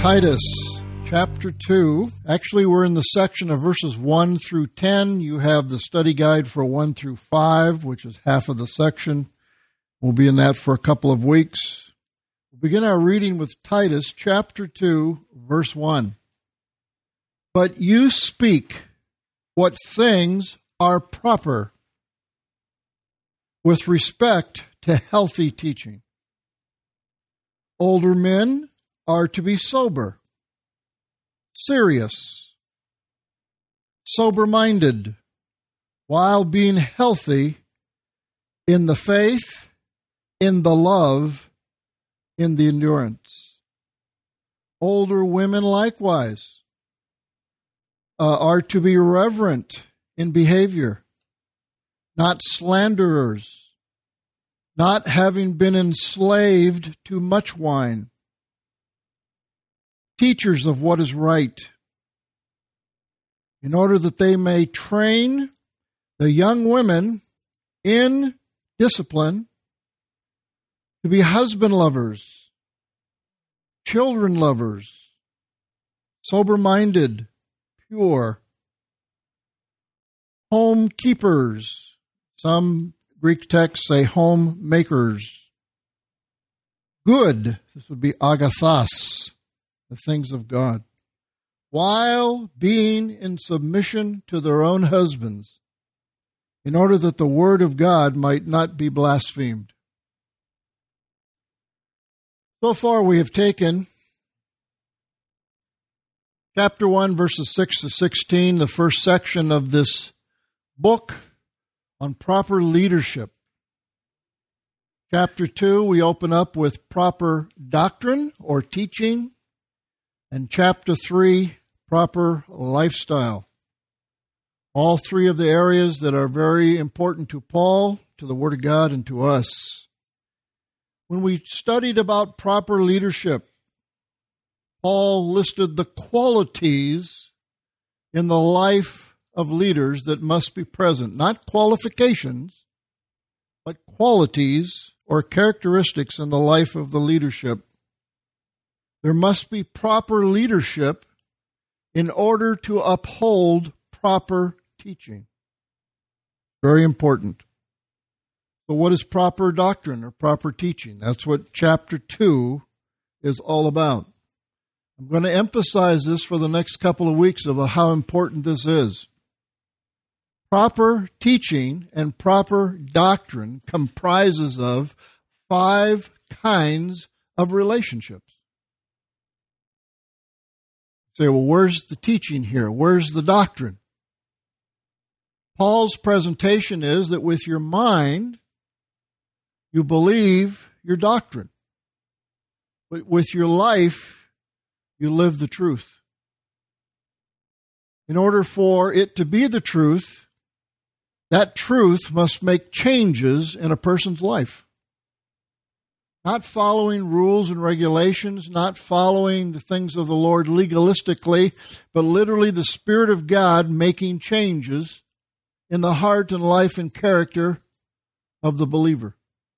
Titus chapter 2. Actually, we're in the section of verses 1 through 10. You have the study guide for 1 through 5, which is half of the section. We'll be in that for a couple of weeks. We'll begin our reading with Titus chapter 2, verse 1. But you speak what things are proper with respect to healthy teaching. Older men are to be sober, serious, sober-minded, while being healthy in the faith, in the love, in the endurance. Older women likewise are to be reverent in behavior, not slanderers, not having been enslaved to much wine, teachers of what is right, in order that they may train the young women in discipline to be husband lovers, children lovers, sober-minded, pure, home keepers. Some Greek texts say home makers. Good, this would be agathos, the things of God, while being in submission to their own husbands, in order that the word of God might not be blasphemed. So far we have taken chapter 1, verses 6 to 16, the first section of this book on proper leadership. Chapter 2, we open up with proper doctrine or teaching. And chapter 3, proper lifestyle. All three of the areas that are very important to Paul, to the Word of God, and to us. When we studied about proper leadership, Paul listed the qualities in the life of leaders that must be present. Not qualifications, but qualities or characteristics in the life of the leadership. There must be proper leadership in order to uphold proper teaching. Very important. So what is proper doctrine or proper teaching? That's what chapter 2 is all about. I'm going to emphasize this for the next couple of weeks of how important this is. Proper teaching and proper doctrine comprises of 5 kinds of relationships. Say, well, where's the teaching here? Where's the doctrine? Paul's presentation is that with your mind, you believe your doctrine. But with your life, you live the truth. In order for it to be the truth, that truth must make changes in a person's life. Not following rules and regulations, not following the things of the Lord legalistically, but literally the Spirit of God making changes in the heart and life and character of the believer.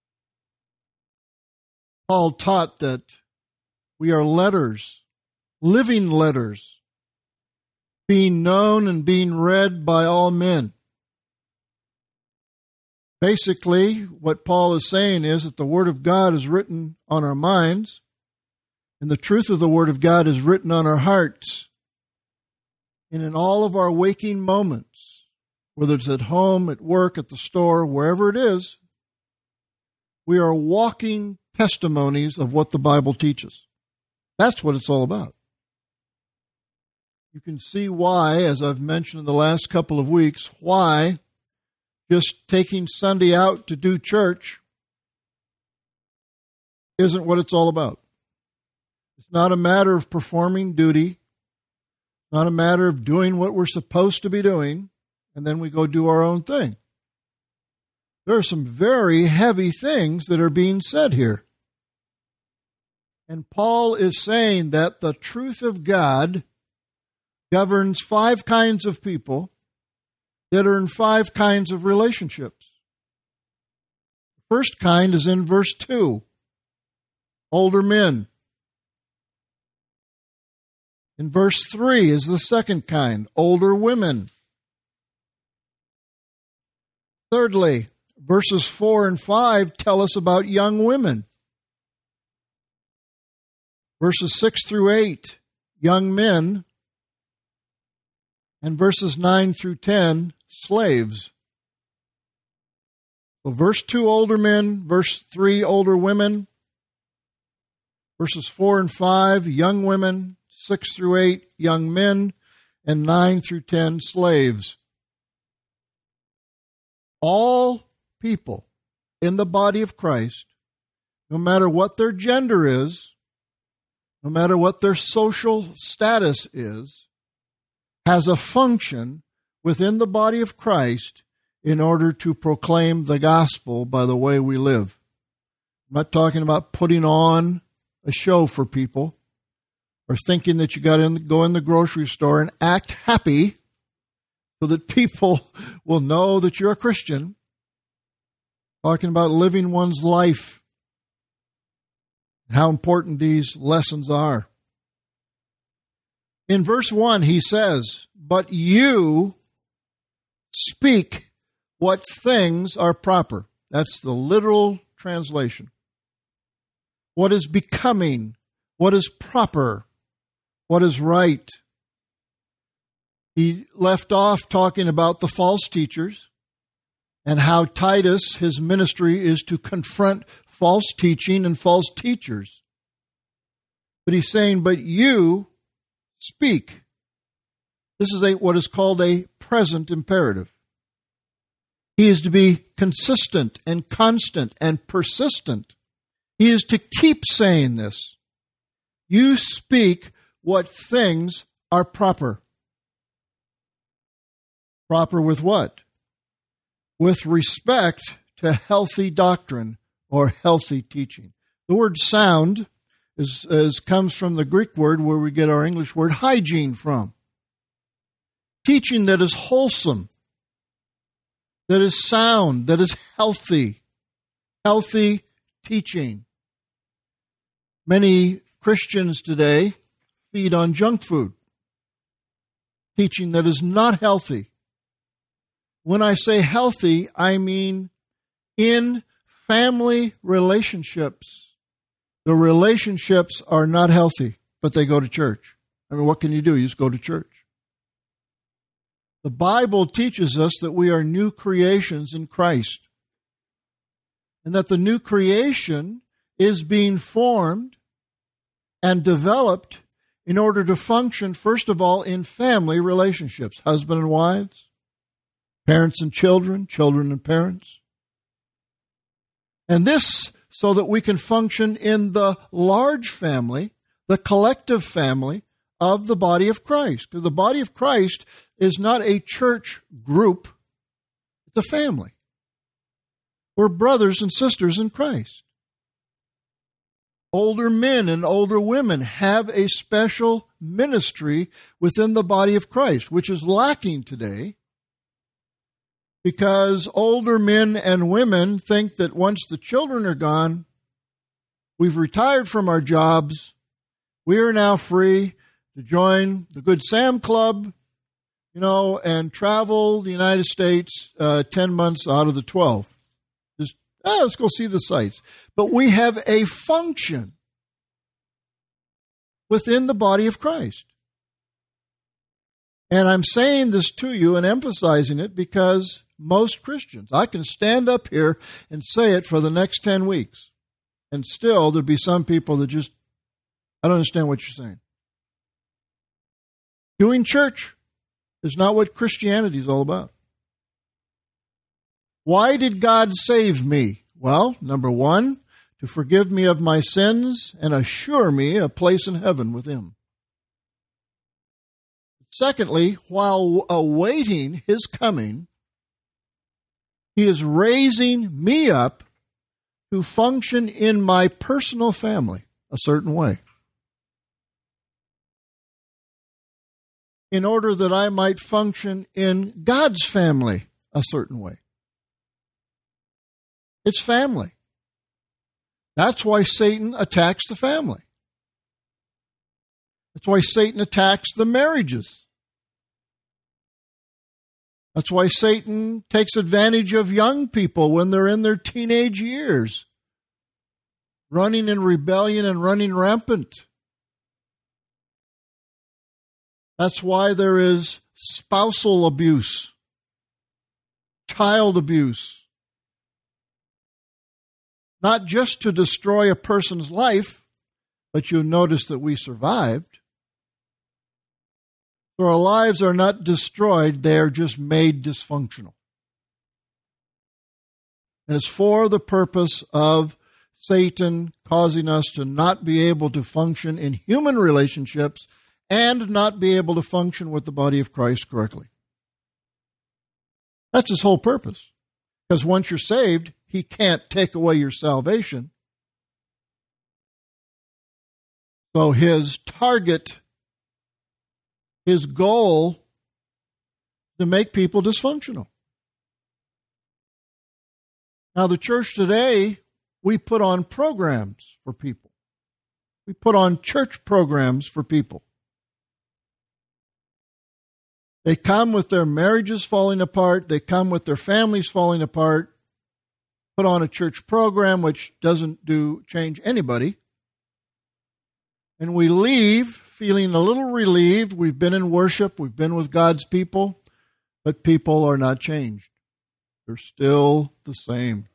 Paul taught that we are letters, living letters, being known and being read by all men. Basically, what Paul is saying is that the Word of God is written on our minds, and the truth of the Word of God is written on our hearts. And in all of our waking moments, whether it's at home, at work, at the store, wherever it is, we are walking testimonies of what the Bible teaches. That's what it's all about. You can see why, as I've mentioned in the last couple of weeks, why just taking Sunday out to do church isn't what it's all about. It's not a matter of performing duty, not a matter of doing what we're supposed to be doing, and then we go do our own thing. There are some very heavy things that are being said here. And Paul is saying that the truth of God governs 5 kinds of people that are in 5 kinds of relationships. The first kind is in verse 2. Older men. In verse 3 is the second kind, older women. Thirdly, verses 4 and 5 tell us about young women. Verses 6 through 8, young men. And verses 9 through 10, slaves. So verse 2, older men. Verse 3, older women. Verses 4 and 5, young women. 6 through 8, young men. And 9 through 10, slaves. All people in the body of Christ, no matter what their gender is, no matter what their social status is, has a function within the body of Christ in order to proclaim the gospel by the way we live. I'm not talking about putting on a show for people or thinking that you got to go in the grocery store and act happy so that people will know that you're a Christian. Talking about living one's life, how important these lessons are. In verse 1, he says, "But you speak what things are proper." That's the literal translation. What is becoming, what is proper, what is right. He left off talking about the false teachers and how Titus, his ministry, is to confront false teaching and false teachers. But he's saying, but you speak. This is what is called a present imperative. He is to be consistent and constant and persistent. He is to keep saying this. You speak what things are proper. Proper with what? With respect to healthy doctrine or healthy teaching. The word sound comes from the Greek word where we get our English word hygiene from. Teaching that is wholesome, that is sound, that is healthy. Healthy teaching. Many Christians today feed on junk food. Teaching that is not healthy. When I say healthy, I mean in family relationships. The relationships are not healthy, but they go to church. I mean, what can you do? You just go to church. The Bible teaches us that we are new creations in Christ, and that the new creation is being formed and developed in order to function, first of all, in family relationships, husband and wives, parents and children, children and parents. And this so that we can function in the large family, the collective family of the body of Christ. Because the body of Christ is not a church group, it's a family. We're brothers and sisters in Christ. Older men and older women have a special ministry within the body of Christ, which is lacking today because older men and women think that once the children are gone, we've retired from our jobs, we are now free to join the Good Sam Club, and travel the United States 10 months out of the 12. Just, let's go see the sights. But we have a function within the body of Christ. And I'm saying this to you and emphasizing it because most Christians, I can stand up here and say it for the next 10 weeks, and still there'd be some people that just, I don't understand what you're saying. Doing church is not what Christianity is all about. Why did God save me? Well, number one, to forgive me of my sins and assure me a place in heaven with Him. Secondly, while awaiting His coming, He is raising me up to function in my personal family a certain way, in order that I might function in God's family a certain way. It's family. That's why Satan attacks the family. That's why Satan attacks the marriages. That's why Satan takes advantage of young people when they're in their teenage years, running in rebellion and running rampant. That's why there is spousal abuse, child abuse. Not just to destroy a person's life, but you'll notice that we survived. So our lives are not destroyed, they are just made dysfunctional. And it's for the purpose of Satan causing us to not be able to function in human relationships and not be able to function with the body of Christ correctly. That's his whole purpose. Because once you're saved, he can't take away your salvation. So his target, his goal, to make people dysfunctional. Now, the church today, we put on programs for people. We put on church programs for people. They come with their marriages falling apart. They come with their families falling apart. Put on a church program which doesn't change anybody. And we leave feeling a little relieved. We've been in worship. We've been with God's people. But people are not changed. They're still the same.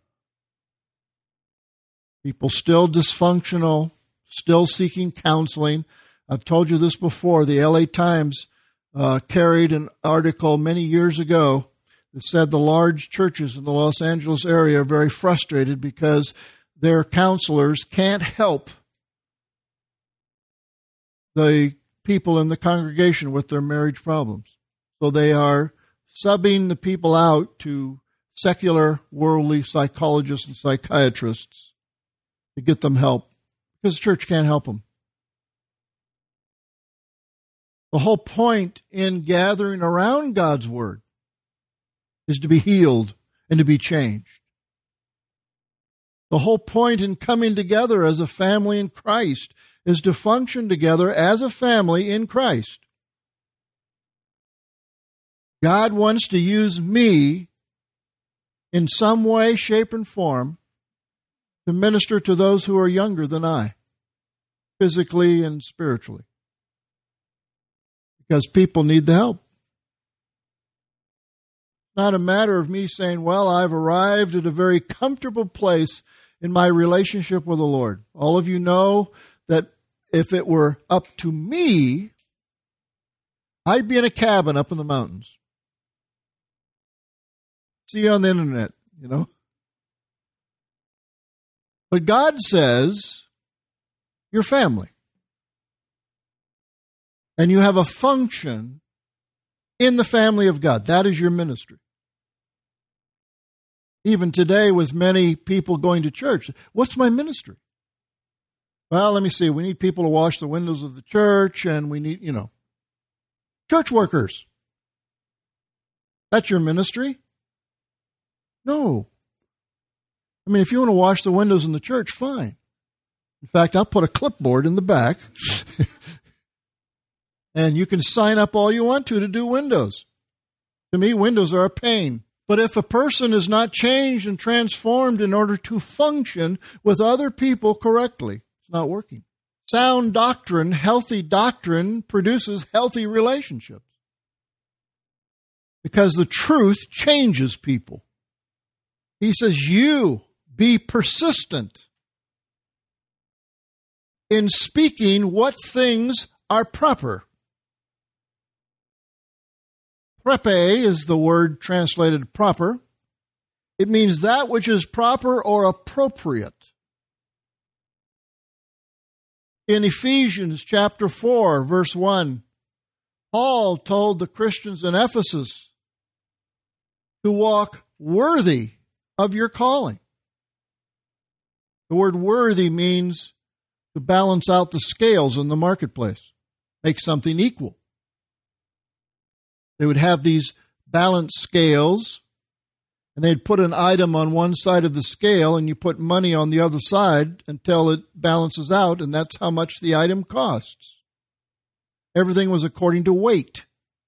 People still dysfunctional, still seeking counseling. I've told you this before. The LA Times carried an article many years ago that said the large churches in the Los Angeles area are very frustrated because their counselors can't help the people in the congregation with their marriage problems. So they are subbing the people out to secular, worldly psychologists and psychiatrists to get them help because the church can't help them. The whole point in gathering around God's Word is to be healed and to be changed. The whole point in coming together as a family in Christ is to function together as a family in Christ. God wants to use me in some way, shape, and form to minister to those who are younger than I, physically and spiritually. Because people need the help. It's not a matter of me saying, well, I've arrived at a very comfortable place in my relationship with the Lord. All of you know that if it were up to me, I'd be in a cabin up in the mountains. See you on the internet, you know. But God says, you're family. And you have a function in the family of God. That is your ministry. Even today, with many people going to church, what's my ministry? Well, let me see. We need people to wash the windows of the church, and we need, church workers. That's your ministry? No. I mean, if you want to wash the windows in the church, fine. In fact, I'll put a clipboard in the back. And you can sign up all you want to do windows. To me, windows are a pain. But if a person is not changed and transformed in order to function with other people correctly, it's not working. Sound doctrine, healthy doctrine, produces healthy relationships. Because the truth changes people. He says, you be persistent in speaking what things are proper. Prepe is the word translated proper. It means that which is proper or appropriate. In Ephesians chapter 4, verse 1, Paul told the Christians in Ephesus to walk worthy of your calling. The word worthy means to balance out the scales in the marketplace, make something equal. They would have these balance scales, and they'd put an item on one side of the scale, and you put money on the other side until it balances out, and that's how much the item costs. Everything was according to weight.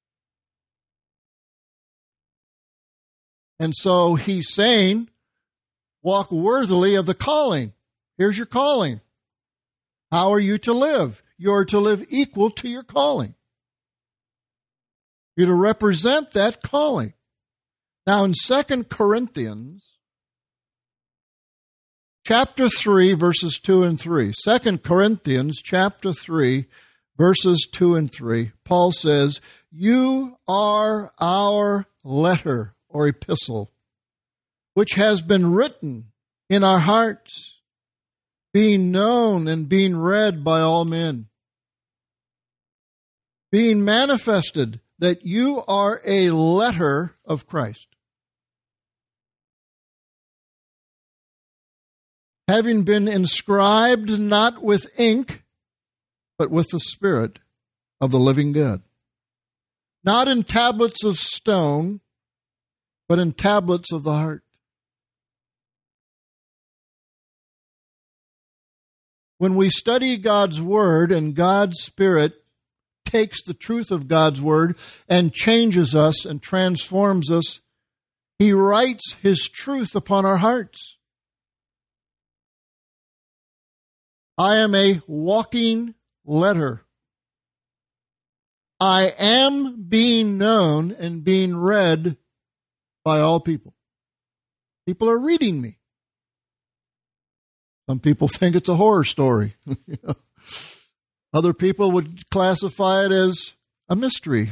And so he's saying, walk worthily of the calling. Here's your calling. How are you to live? You're to live equal to your calling. You're to represent that calling. Now in 2 Corinthians, chapter 3, verses 2 and 3. 2 Corinthians, chapter 3, verses 2 and 3. Paul says, you are our letter or epistle, which has been written in our hearts, being known and being read by all men, being manifested that you are a letter of Christ, having been inscribed not with ink, but with the Spirit of the living God, not in tablets of stone, but in tablets of the heart. When we study God's Word and God's Spirit takes the truth of God's Word and changes us and transforms us, He writes His truth upon our hearts. I am a walking letter. I am being known and being read by all people. People are reading me. Some people think it's a horror story. Other people would classify it as a mystery.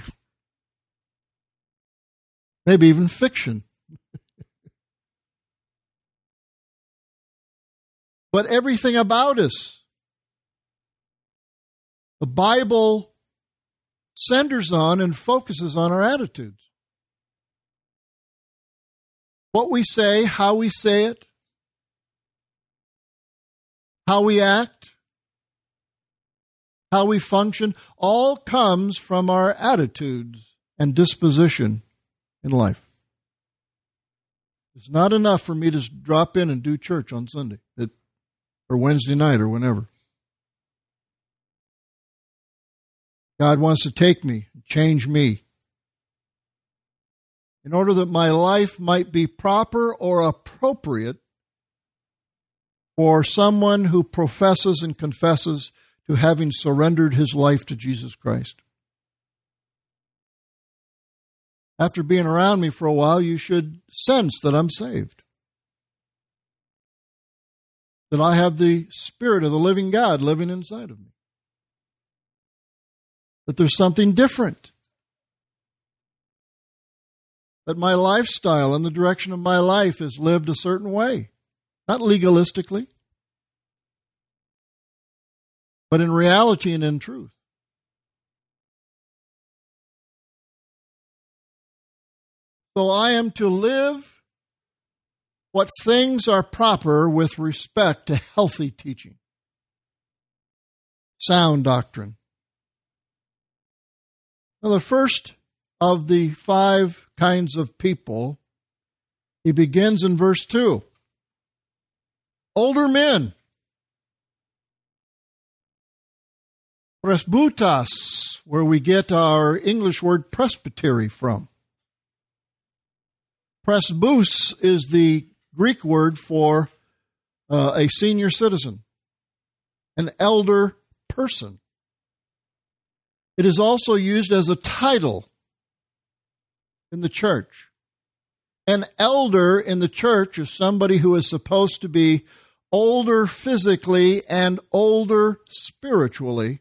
Maybe even fiction. But everything about us, the Bible centers on and focuses on our attitudes. What we say, how we say it, how we act, how we function, all comes from our attitudes and disposition in life. It's not enough for me to drop in and do church on Sunday or Wednesday night or whenever. God wants to take me, change me, in order that my life might be proper or appropriate for someone who professes and confesses to having surrendered his life to Jesus Christ. After being around me for a while, you should sense that I'm saved, that I have the Spirit of the living God living inside of me, that there's something different, that my lifestyle and the direction of my life is lived a certain way, not legalistically, but in reality and in truth. So I am to live what things are proper with respect to healthy teaching, sound doctrine. Now, the first of the 5 kinds of people, he begins in verse 2. Older men. Presbytas, where we get our English word presbytery from. Presbus is the Greek word for a senior citizen, an elder person. It is also used as a title in the church. An elder in the church is somebody who is supposed to be older physically and older spiritually,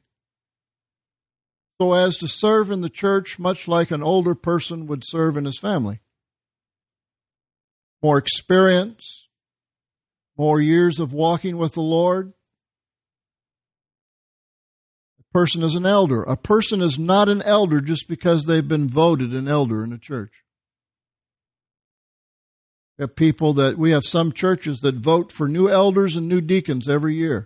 so as to serve in the church much like an older person would serve in his family. More experience, more years of walking with the Lord. A person is an elder. A person is not an elder just because they've been voted an elder in a church. We have some churches that vote for new elders and new deacons every year.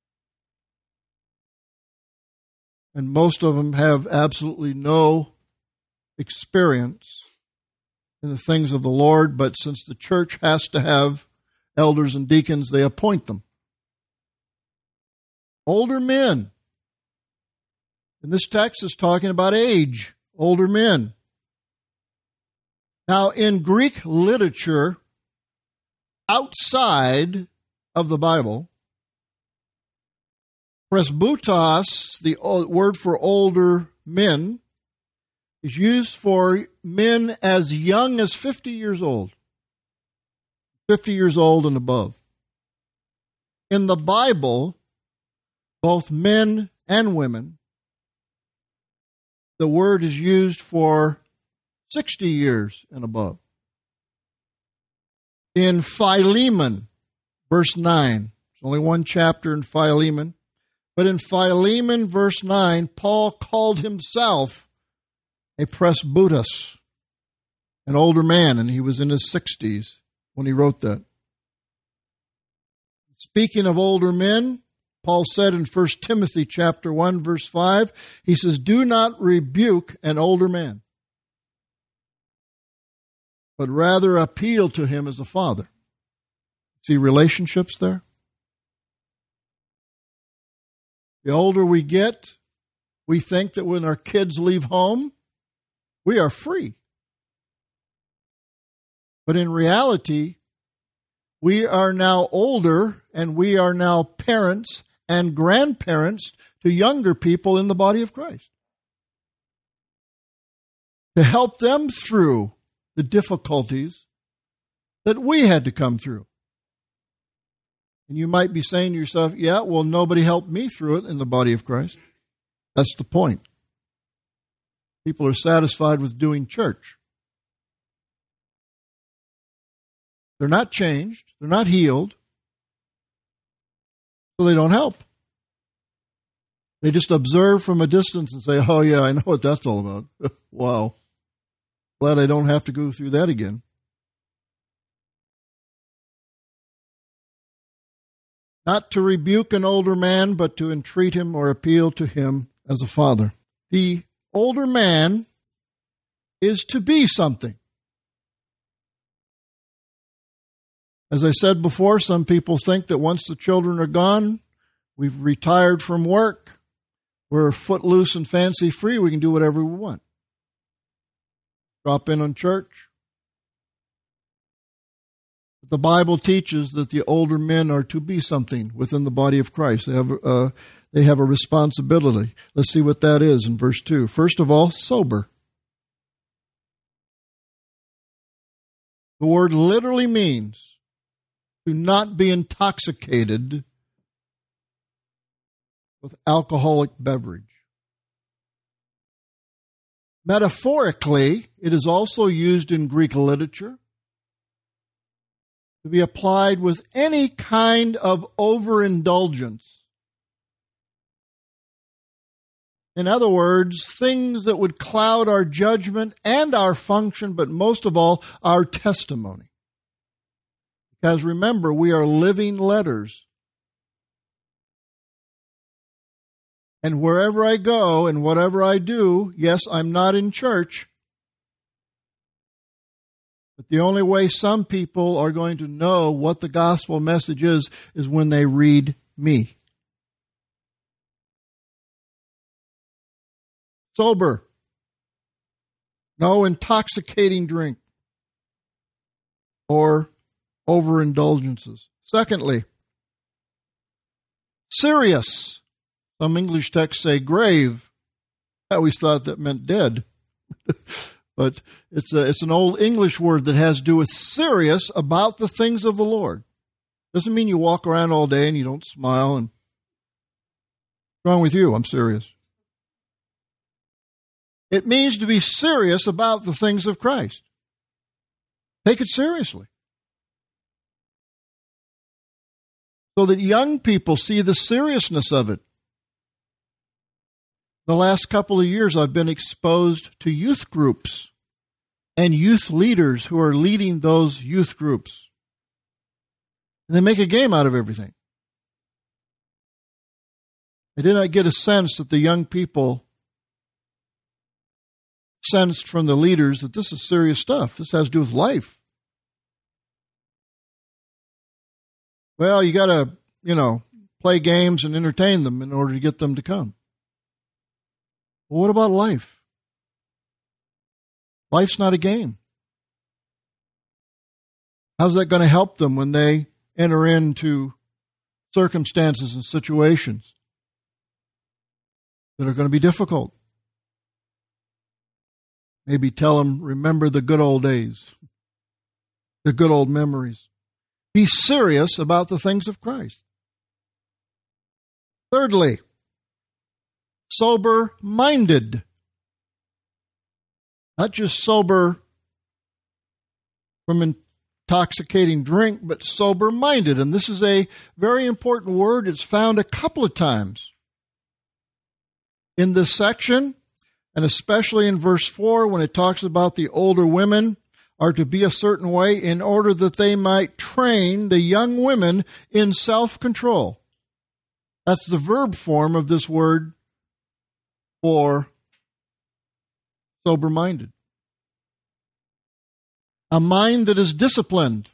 And most of them have absolutely no experience in the things of the Lord, but since the church has to have elders and deacons, they appoint them. Older men And this text is talking about age, older men. Now, in Greek literature, outside of the Bible, presbytos, the word for older men, is used for men as young as 50 years old. 50 years old and above. In the Bible, both men and women, the word is used for 60 years and above. In Philemon, verse 9, there's only one chapter in Philemon, but in Philemon, verse 9, Paul called himself a presbytos, an older man, and he was in his 60s when he wrote that. Speaking of older men, Paul said in 1 Timothy chapter 1, verse 5, he says, "Do not rebuke an older man, but rather appeal to him as a father." See relationships there? The older we get, we think that when our kids leave home, we are free. But in reality, we are now older and we are now parents and grandparents to younger people in the body of Christ. To help them through the difficulties that we had to come through. And you might be saying to yourself, yeah, well, nobody helped me through it in the body of Christ. That's the point. People are satisfied with doing church. They're not changed. They're not healed. So they don't help. They just observe from a distance and say, oh, yeah, I know what that's all about. Wow. Glad I don't have to go through that again. Not to rebuke an older man, but to entreat him or appeal to him as a father. The older man is to be something. As I said before, some people think that once the children are gone, we've retired from work, we're footloose and fancy free, we can do whatever we want. Drop in on church. But the Bible teaches that the older men are to be something within the body of Christ. They have a responsibility. Let's see what that is in verse 2. First of all, sober. The word literally means to not be intoxicated with alcoholic beverage. Metaphorically, it is also used in Greek literature to be applied with any kind of overindulgence. In other words, things that would cloud our judgment and our function, but most of all, our testimony. Because remember, we are living letters. And wherever I go and whatever I do, yes, I'm not in church. But the only way some people are going to know what the gospel message is when they read me. Sober. No intoxicating drink or overindulgences. Secondly, serious. Some English texts say grave. I always thought that meant dead. But it's an old English word that has to do with serious about the things of the Lord. Doesn't mean you walk around all day and you don't smile and what's wrong with you? I'm serious. It means to be serious about the things of Christ. Take it seriously. So that young people see the seriousness of it. The last couple of years, I've been exposed to youth groups and youth leaders who are leading those youth groups. And they make a game out of everything. I did not get a sense that the young people sensed from the leaders that this is serious stuff. This has to do with life. Well, you got to, play games and entertain them in order to get them to come. Well, what about life? Life's not a game. How's that going to help them when they enter into circumstances and situations that are going to be difficult? Maybe tell them, remember the good old days, the good old memories. Be serious about the things of Christ. Thirdly, sober-minded. Not just sober from intoxicating drink, but sober-minded. And this is a very important word. It's found a couple of times in this section, and especially in verse 4 when it talks about the older women are to be a certain way in order that they might train the young women in self-control. That's the verb form of this word for sober-minded. A mind that is disciplined,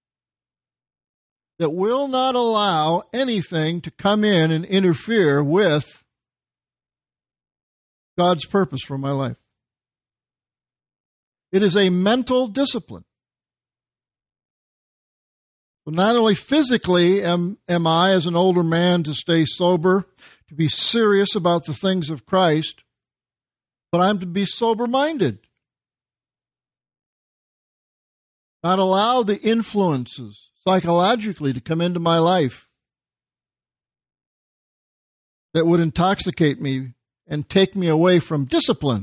that will not allow anything to come in and interfere with God's purpose for my life. It is a mental discipline. So not only physically am I, as an older man, to stay sober, to be serious about the things of Christ, but I'm to be sober-minded. Not allow the influences psychologically to come into my life that would intoxicate me and take me away from discipline.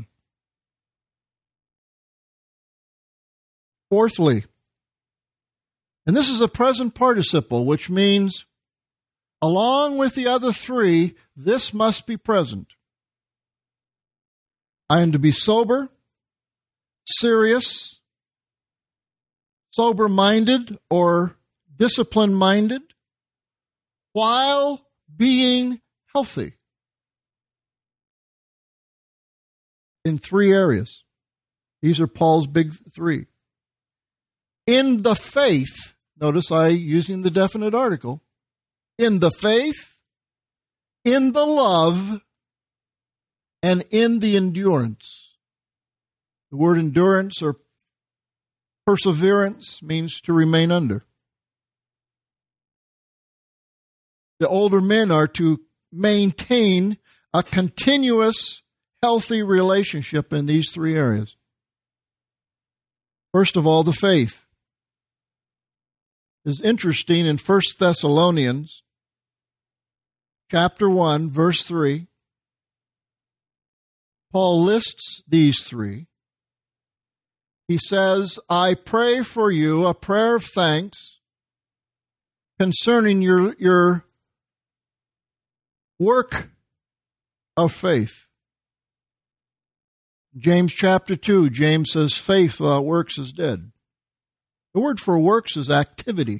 Fourthly, and this is a present participle, which means along with the other three, this must be present. I am to be sober, serious, sober-minded or discipline-minded while being healthy in three areas. These are Paul's big three. In the faith, notice I using the definite article, in the faith, in the love, and in the endurance. The word endurance or perseverance means to remain under. The older men are to maintain a continuous, healthy relationship in these three areas. First of all, the faith. It's interesting in 1 Thessalonians chapter 1, verse 3, Paul lists these three. He says, I pray for you a prayer of thanks concerning your work of faith. James chapter 2, James says, faith without works is dead. The word for works is activity.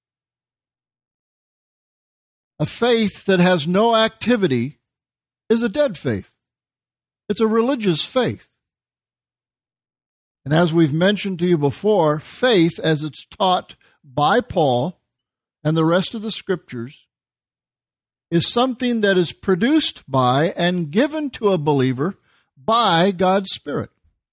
A faith that has no activity is a dead faith. It's a religious faith. And as we've mentioned to you before, faith, as it's taught by Paul and the rest of the Scriptures, is something that is produced by and given to a believer by God's Spirit.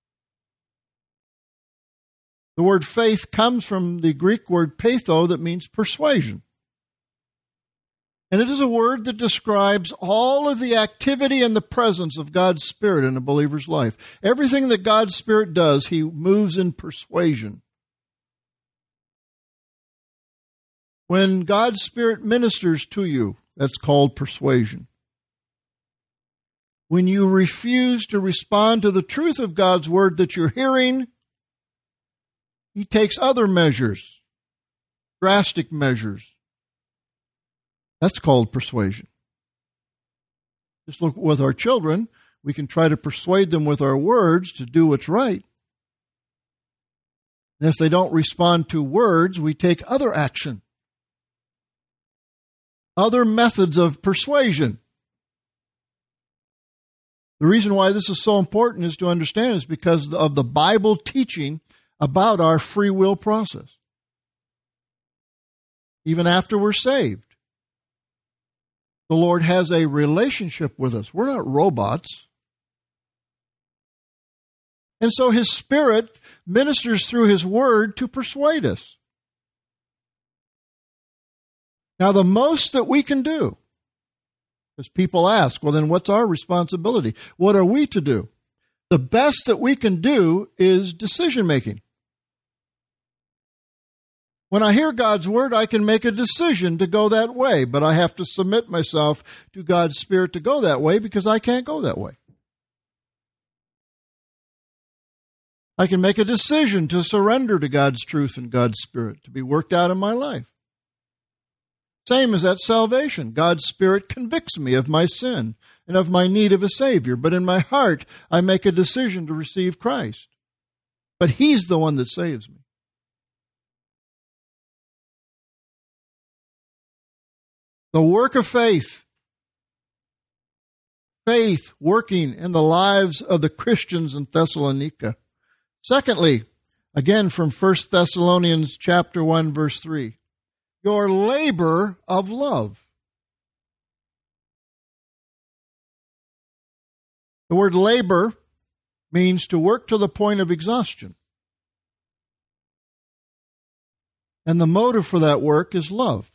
The word faith comes from the Greek word peitho that means persuasion. And it is a word that describes all of the activity and the presence of God's Spirit in a believer's life. Everything that God's Spirit does, He moves in persuasion. When God's Spirit ministers to you, that's called persuasion. When you refuse to respond to the truth of God's Word that you're hearing, He takes other measures, drastic measures. That's called persuasion. Just look with our children. We can try to persuade them with our words to do what's right. And if they don't respond to words, we take other action. Other methods of persuasion. The reason why this is so important is to understand is because of the Bible teaching about our free will process. Even after we're saved, the Lord has a relationship with us. We're not robots. And so His Spirit ministers through His Word to persuade us. Now, the most that we can do, because people ask, well, then what's our responsibility? What are we to do? The best that we can do is decision-making. When I hear God's Word, I can make a decision to go that way, but I have to submit myself to God's Spirit to go that way because I can't go that way. I can make a decision to surrender to God's truth and God's Spirit to be worked out in my life. Same as at salvation. God's Spirit convicts me of my sin and of my need of a Savior, but in my heart I make a decision to receive Christ. But He's the one that saves me. The work of faith. Faith working in the lives of the Christians in Thessalonica. Secondly, again from 1 Thessalonians chapter 1, verse 3, your labor of love. The word labor means to work to the point of exhaustion. And the motive for that work is love.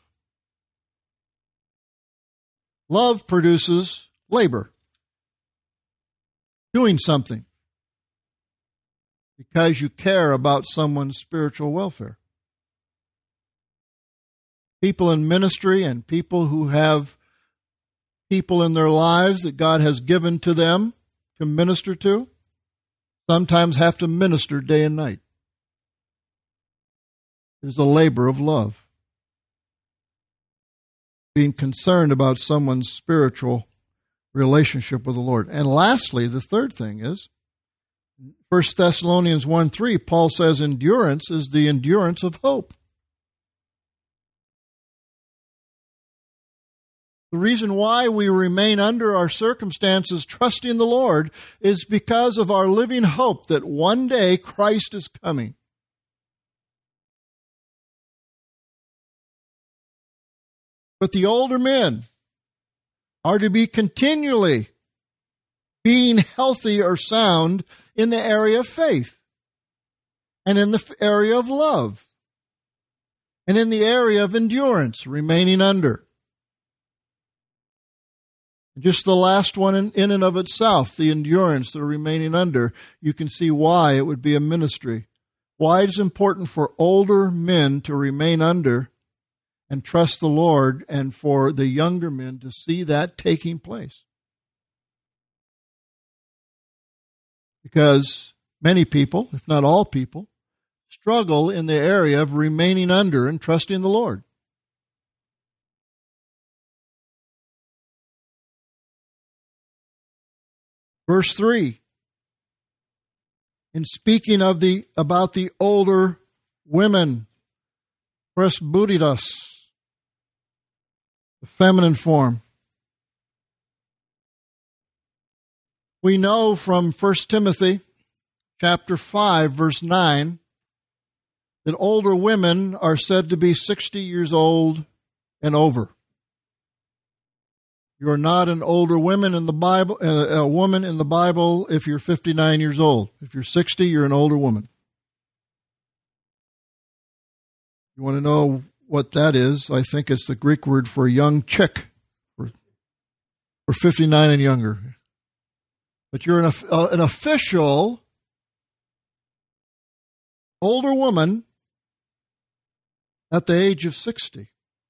Love produces labor, doing something, because you care about someone's spiritual welfare. People in ministry and people who have people in their lives that God has given to them to minister to, sometimes have to minister day and night. It is a labor of love. Being concerned about someone's spiritual relationship with the Lord. And lastly, the third thing is, 1 Thessalonians 1:3, Paul says endurance is the endurance of hope. The reason why we remain under our circumstances trusting the Lord is because of our living hope that one day Christ is coming. But the older men are to be continually being healthy or sound in the area of faith and in the area of love and in the area of endurance, remaining under. Just the last one in and of itself, the endurance, the remaining under, you can see why it would be a ministry. Why it is important for older men to remain under and trust the Lord, and for the younger men to see that taking place. Because many people, if not all people, struggle in the area of remaining under and trusting the Lord. Verse 3, in speaking about the older women, presbyteros, the feminine form. We know from 1 Timothy chapter 5, verse 9, that older women are said to be 60 years old and over. You are not an older woman in the Bible, a woman in the Bible if you're 59 years old. If you're 60, you're an older woman. You want to know what that is? I think it's the Greek word for young chick, for 59 and younger. But you're an official older woman at the age of 60.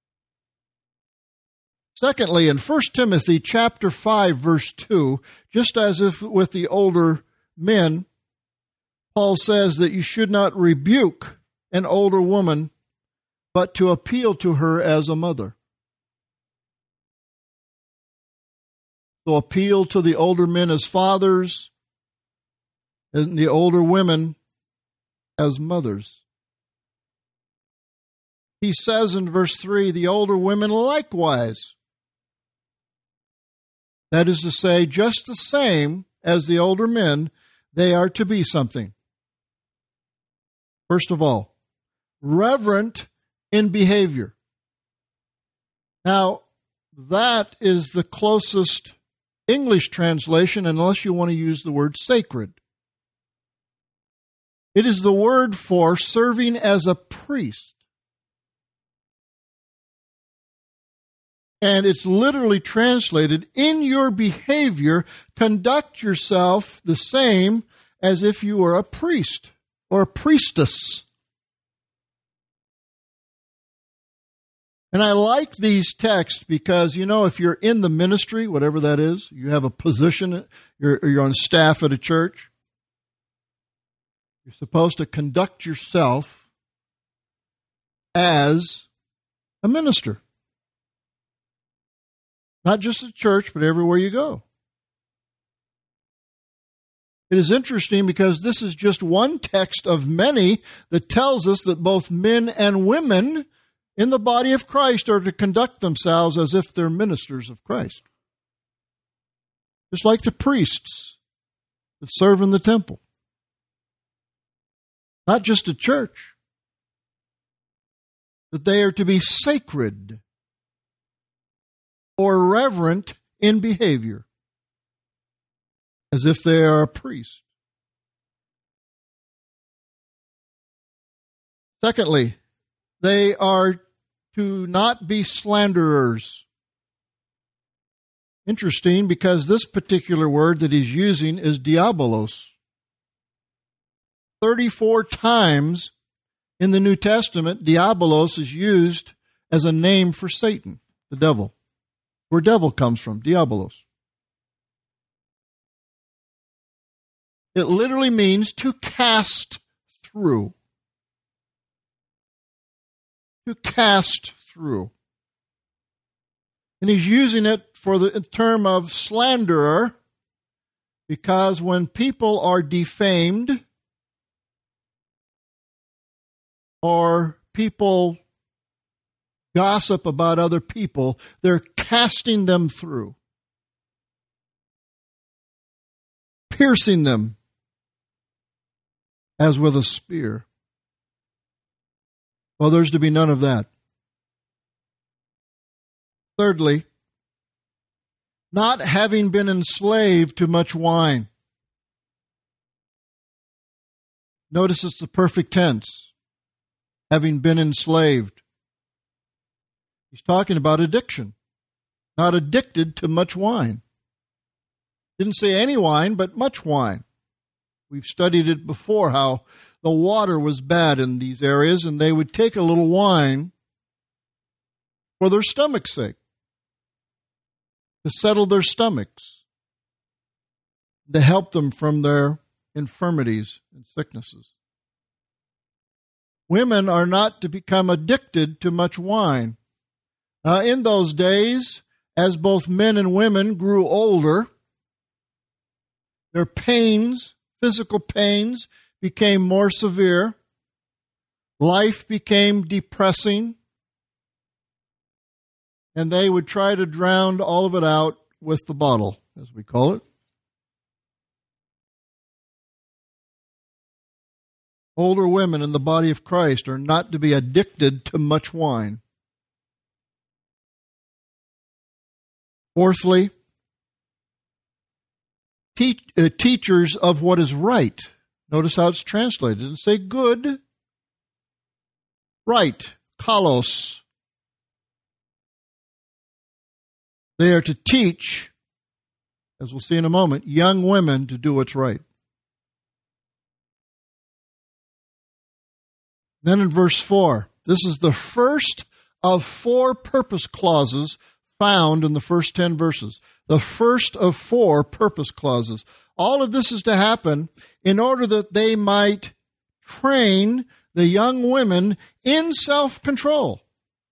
Secondly, in 1 Timothy chapter 5, verse 2, just as if with the older men, Paul says that you should not rebuke an older woman, but to appeal to her as a mother. So appeal to the older men as fathers, and the older women as mothers. He says in verse 3, the older women likewise. That is to say, just the same as the older men, they are to be something. First of all, reverent in behavior. Now, that is the closest English translation, unless you want to use the word sacred. It is the word for serving as a priest. And it's literally translated, in your behavior, conduct yourself the same as if you were a priest or a priestess. And I like these texts because, if you're in the ministry, whatever that is, you have a position, you're on staff at a church, you're supposed to conduct yourself as a minister. Not just at church, but everywhere you go. It is interesting because this is just one text of many that tells us that both men and women in the body of Christ are to conduct themselves as if they're ministers of Christ. Just like the priests that serve in the temple. Not just at church, that they are to be sacred or reverent in behavior, as if they are a priest. Secondly, they are to not be slanderers. Interesting, because this particular word that he's using is diabolos. 34 times in the New Testament, diabolos is used as a name for Satan, the devil. Where devil comes from, diabolos. It literally means to cast through. To cast through. And he's using it for the term of slanderer, because when people are defamed or people gossip about other people, they're casting them through, piercing them as with a spear. Well, there's to be none of that. Thirdly, not having been enslaved to much wine. Notice it's the perfect tense, having been enslaved. He's talking about addiction, not addicted to much wine. Didn't say any wine, but much wine. We've studied it before, how the water was bad in these areas, and they would take a little wine for their stomach's sake, to settle their stomachs, to help them from their infirmities and sicknesses. Women are not to become addicted to much wine. In those days, as both men and women grew older, their pains, physical pains, became more severe. Life became depressing. And they would try to drown all of it out with the bottle, as we call it. Older women in the body of Christ are not to be addicted to much wine. Fourthly, teachers of what is right. Notice how it's translated. It doesn't say good, right, kalos. They are to teach, as we'll see in a moment, young women to do what's right. Then in verse 4, this is the first of 4 purpose clauses found in the first 10 verses. The first of 4 purpose clauses. All of this is to happen in order that they might train the young women in self-control,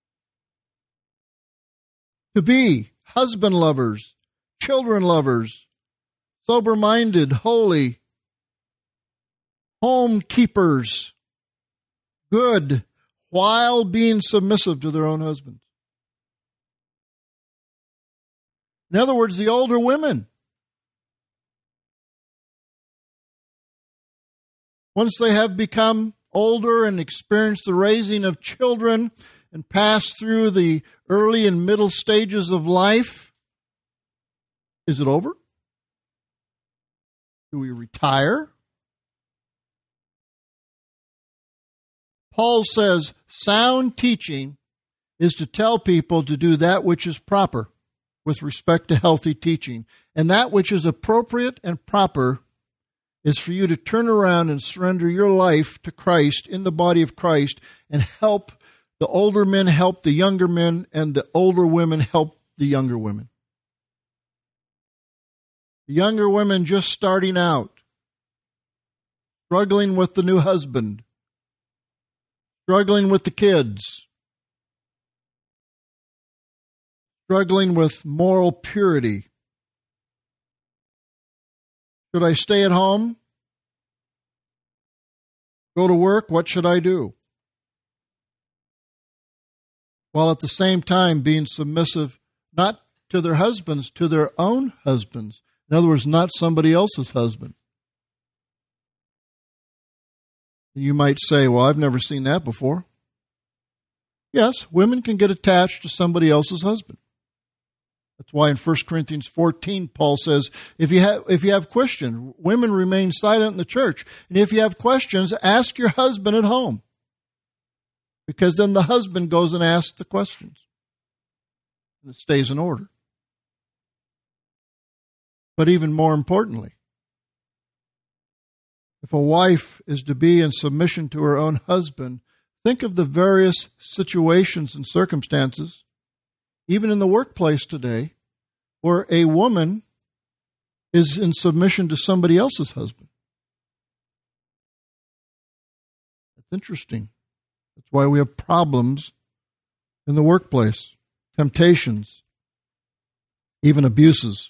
to be husband lovers, children lovers, sober-minded, holy, home keepers, good, while being submissive to their own husbands. In other words, the older women, once they have become older and experienced the raising of children and passed through the early and middle stages of life, is it over? Do we retire? Paul says sound teaching is to tell people to do that which is proper with respect to healthy teaching. And that which is appropriate and proper is for you to turn around and surrender your life to Christ in the body of Christ and help the older men help the younger men and the older women help the younger women. The younger women just starting out, struggling with the new husband, struggling with the kids, struggling with moral purity. Should I stay at home? Go to work? What should I do? While at the same time being submissive, not to their husbands, to their own husbands. In other words, not somebody else's husband. You might say, well, I've never seen that before. Yes, women can get attached to somebody else's husband. That's why in 1 Corinthians 14, Paul says, if you have questions, women remain silent in the church. And if you have questions, ask your husband at home. Because then the husband goes and asks the questions. And it stays in order. But even more importantly, if a wife is to be in submission to her own husband, think of the various situations and circumstances, even in the workplace today, where a woman is in submission to somebody else's husband. That's interesting. That's why we have problems in the workplace, temptations, even abuses.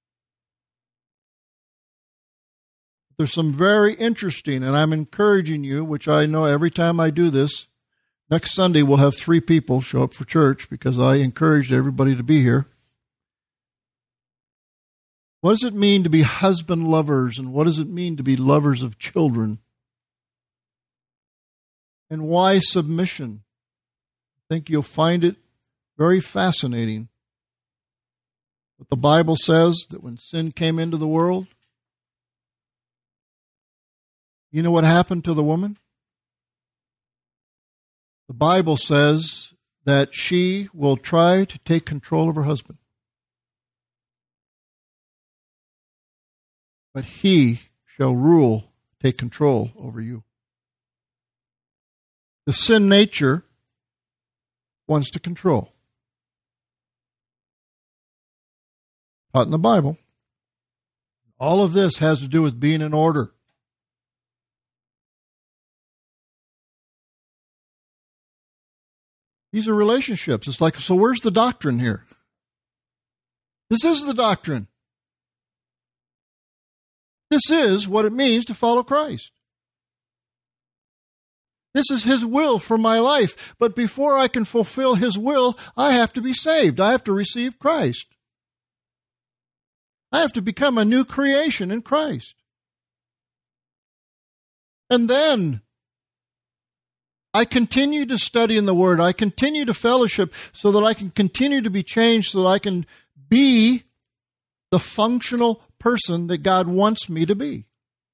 There's some very interesting, and I'm encouraging you, which I know every time I do this, next Sunday we'll have 3 people show up for church because I encouraged everybody to be here. What does it mean to be husband lovers, and what does it mean to be lovers of children? And why submission? I think you'll find it very fascinating. But the Bible says that when sin came into the world, you know what happened to the woman? The Bible says that she will try to take control of her husband. But he shall rule, take control over you. The sin nature wants to control. Taught in the Bible. All of this has to do with being in order. These are relationships. It's like, so where's the doctrine here? This is the doctrine. This is what it means to follow Christ. This is His will for my life. But before I can fulfill His will, I have to be saved. I have to receive Christ. I have to become a new creation in Christ. And then I continue to study in the Word. I continue to fellowship so that I can continue to be changed, so that I can be the functional person that God wants me to be.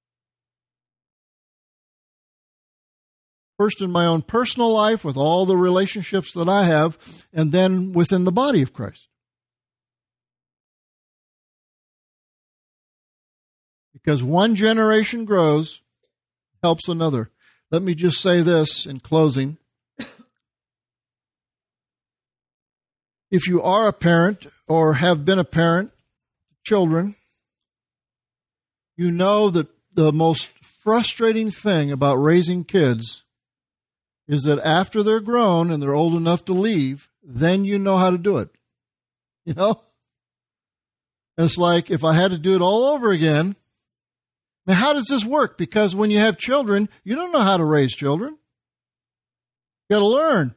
First in my own personal life with all the relationships that I have, and then within the body of Christ. Because one generation grows, helps another. Let me just say this in closing. If you are a parent or have been a parent, children, you know that the most frustrating thing about raising kids is that after they're grown and they're old enough to leave, then you know how to do it. You know? And it's like if I had to do it all over again. Now, how does this work? Because when you have children, you don't know how to raise children. You got to learn.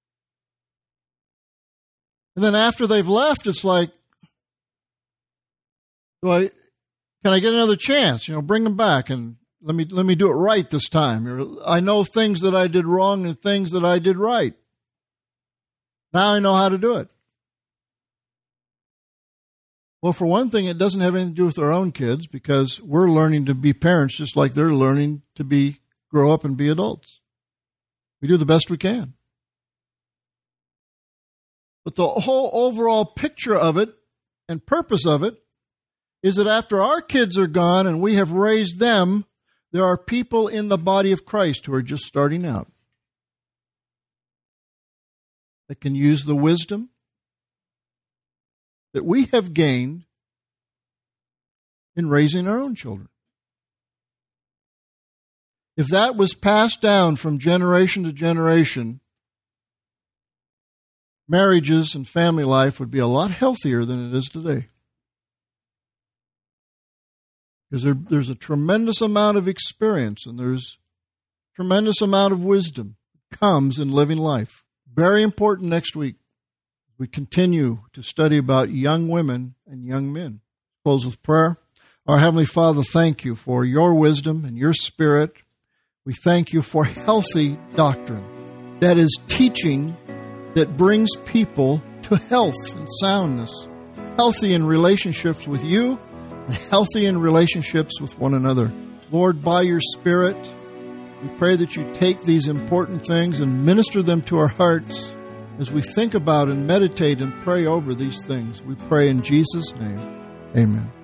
And then after they've left, it's like, can I get another chance? Bring them back and let me do it right this time. I know things that I did wrong and things that I did right. Now I know how to do it. Well, for one thing, it doesn't have anything to do with our own kids because we're learning to be parents just like they're learning to grow up and be adults. We do the best we can. But the whole overall picture of it and purpose of it is that after our kids are gone and we have raised them, there are people in the body of Christ who are just starting out that can use the wisdom that we have gained in raising our own children. If that was passed down from generation to generation, marriages and family life would be a lot healthier than it is today. Because there's a tremendous amount of experience and there's a tremendous amount of wisdom that comes in living life. Very important next week. We continue to study about young women and young men. Close with prayer. Our Heavenly Father, thank you for your wisdom and your spirit. We thank you for healthy doctrine. That is teaching that brings people to health and soundness. Healthy in relationships with you and healthy in relationships with one another. Lord, by your Spirit, we pray that you take these important things and minister them to our hearts as we think about and meditate and pray over these things. We pray in Jesus' name. Amen.